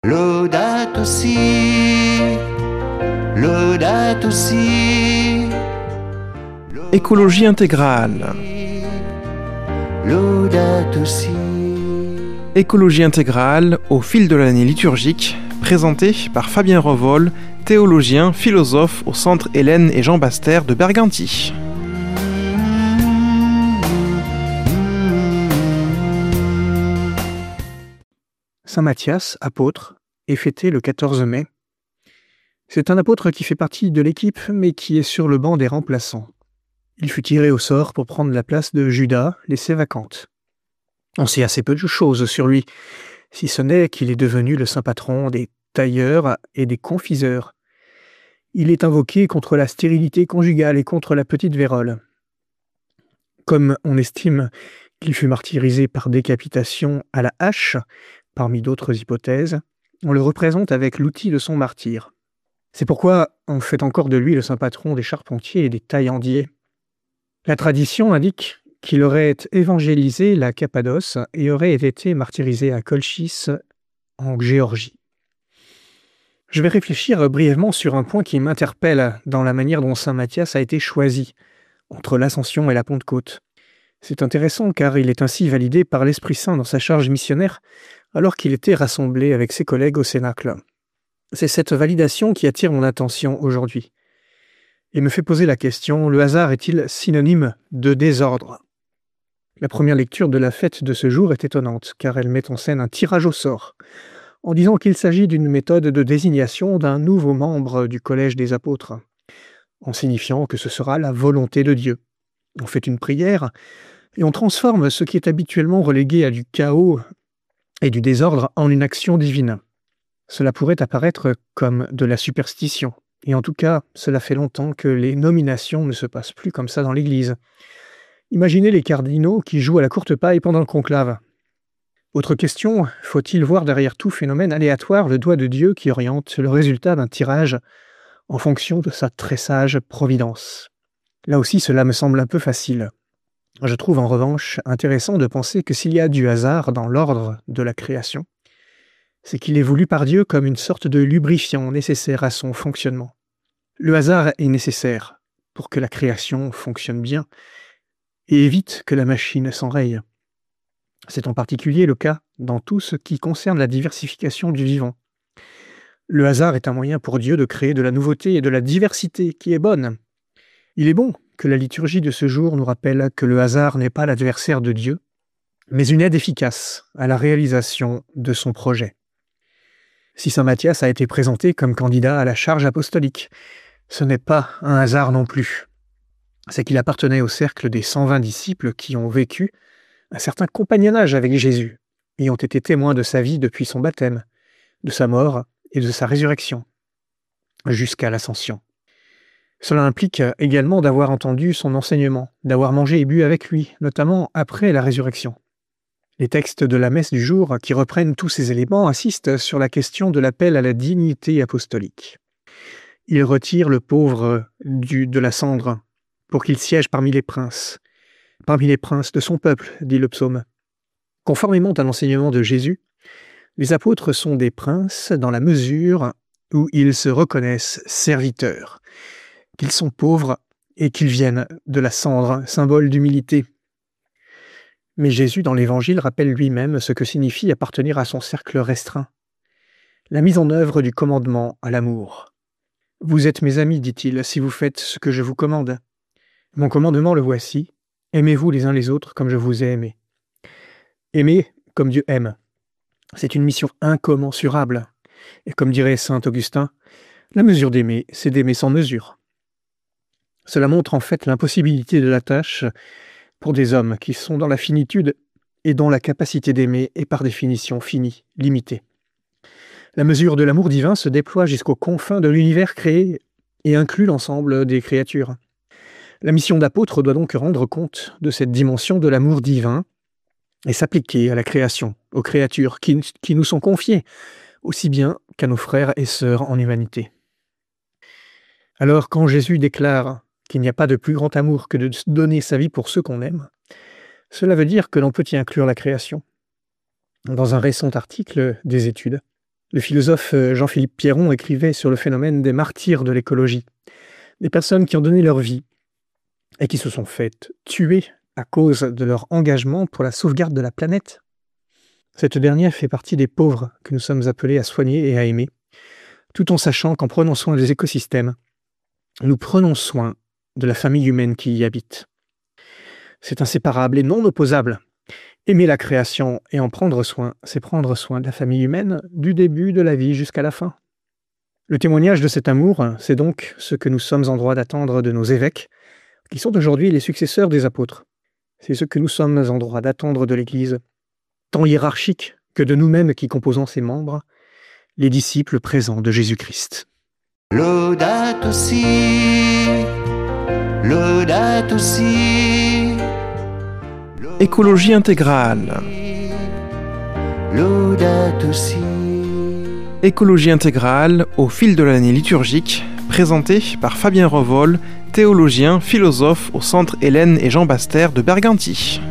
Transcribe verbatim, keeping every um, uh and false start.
Laudato si, laudato si. Écologie intégrale. Laudato si. Écologie intégrale au fil de l'année liturgique, présentée par Fabien Revol, théologien, philosophe au Centre Hélène et Jean Bastère de Berganti. Saint Matthias, apôtre, est fêté le quatorze mai. C'est un apôtre qui fait partie de l'équipe, mais qui est sur le banc des remplaçants. Il fut tiré au sort pour prendre la place de Judas, laissée vacante. On sait assez peu de choses sur lui, si ce n'est qu'il est devenu le saint patron des tailleurs et des confiseurs. Il est invoqué contre la stérilité conjugale et contre la petite vérole. Comme on estime qu'il fut martyrisé par décapitation à la hache, parmi d'autres hypothèses, on le représente avec l'outil de son martyre. C'est pourquoi on fait encore de lui le saint patron des charpentiers et des taillandiers. La tradition indique qu'il aurait évangélisé la Cappadoce et aurait été martyrisé à Colchis, en Géorgie. Je vais réfléchir brièvement sur un point qui m'interpelle dans la manière dont saint Matthias a été choisi, entre l'Ascension et la Pentecôte. C'est intéressant car il est ainsi validé par l'Esprit Saint dans sa charge missionnaire alors qu'il était rassemblé avec ses collègues au Cénacle. C'est cette validation qui attire mon attention aujourd'hui et me fait poser la question, le hasard est-il synonyme de désordre ? La première lecture de la fête de ce jour est étonnante car elle met en scène un tirage au sort en disant qu'il s'agit d'une méthode de désignation d'un nouveau membre du collège des apôtres, en signifiant que ce sera la volonté de Dieu. On fait une prière et on transforme ce qui est habituellement relégué à du chaos et du désordre en une action divine. Cela pourrait apparaître comme de la superstition, et en tout cas, cela fait longtemps que les nominations ne se passent plus comme ça dans l'Église. Imaginez les cardinaux qui jouent à la courte paille pendant le conclave. Autre question, faut-il voir derrière tout phénomène aléatoire le doigt de Dieu qui oriente le résultat d'un tirage en fonction de sa très sage providence ? Là aussi, cela me semble un peu facile. Je trouve en revanche intéressant de penser que s'il y a du hasard dans l'ordre de la création, c'est qu'il est voulu par Dieu comme une sorte de lubrifiant nécessaire à son fonctionnement. Le hasard est nécessaire pour que la création fonctionne bien et évite que la machine s'enraye. C'est en particulier le cas dans tout ce qui concerne la diversification du vivant. Le hasard est un moyen pour Dieu de créer de la nouveauté et de la diversité qui est bonne. Il est bon que la liturgie de ce jour nous rappelle que le hasard n'est pas l'adversaire de Dieu, mais une aide efficace à la réalisation de son projet. Si saint Matthias a été présenté comme candidat à la charge apostolique, ce n'est pas un hasard non plus. C'est qu'il appartenait au cercle des cent vingt disciples qui ont vécu un certain compagnonnage avec Jésus et ont été témoins de sa vie depuis son baptême, de sa mort et de sa résurrection, jusqu'à l'ascension. Cela implique également d'avoir entendu son enseignement, d'avoir mangé et bu avec lui, notamment après la résurrection. Les textes de la messe du jour, qui reprennent tous ces éléments, insistent sur la question de l'appel à la dignité apostolique. Il retire le pauvre du, de la cendre pour qu'il siège parmi les princes, parmi les princes de son peuple, dit le psaume. Conformément à l'enseignement de Jésus, les apôtres sont des princes dans la mesure où ils se reconnaissent serviteurs, qu'ils sont pauvres et qu'ils viennent de la cendre, symbole d'humilité. Mais Jésus, dans l'Évangile, rappelle lui-même ce que signifie appartenir à son cercle restreint. La mise en œuvre du commandement à l'amour. « Vous êtes mes amis, dit-il, si vous faites ce que je vous commande. Mon commandement le voici, aimez-vous les uns les autres comme je vous ai aimé. » Aimer comme Dieu aime. C'est une mission incommensurable. Et comme dirait saint Augustin, la mesure d'aimer, c'est d'aimer sans mesure. Cela montre en fait l'impossibilité de la tâche pour des hommes qui sont dans la finitude et dont la capacité d'aimer est par définition finie, limitée. La mesure de l'amour divin se déploie jusqu'aux confins de l'univers créé et inclut l'ensemble des créatures. La mission d'apôtre doit donc rendre compte de cette dimension de l'amour divin et s'appliquer à la création, aux créatures qui, qui nous sont confiées, aussi bien qu'à nos frères et sœurs en humanité. Alors quand Jésus déclare qu'il n'y a pas de plus grand amour que de donner sa vie pour ceux qu'on aime, cela veut dire que l'on peut y inclure la création. Dans un récent article des Études, Le philosophe Jean-Philippe Pierron écrivait sur le phénomène des martyrs de l'écologie, des personnes qui ont donné leur vie et qui se sont faites tuer à cause de leur engagement pour la sauvegarde de la planète. Cette dernière fait partie des pauvres que nous sommes appelés à soigner et à aimer, tout en sachant qu'en prenant soin des écosystèmes, nous prenons soin de la famille humaine qui y habite. C'est inséparable et non opposable. Aimer la création et en prendre soin, c'est prendre soin de la famille humaine du début de la vie jusqu'à la fin. Le témoignage de cet amour, c'est donc ce que nous sommes en droit d'attendre de nos évêques, qui sont aujourd'hui les successeurs des apôtres. C'est ce que nous sommes en droit d'attendre de l'Église, tant hiérarchique que de nous-mêmes qui composons ses membres, les disciples présents de Jésus-Christ. Laudato si, laudato si. Écologie intégrale. Laudato si. Écologie intégrale au fil de l'année liturgique, présentée par Fabien Revol, théologien, philosophe au Centre Hélène et Jean Bastère de Berganty.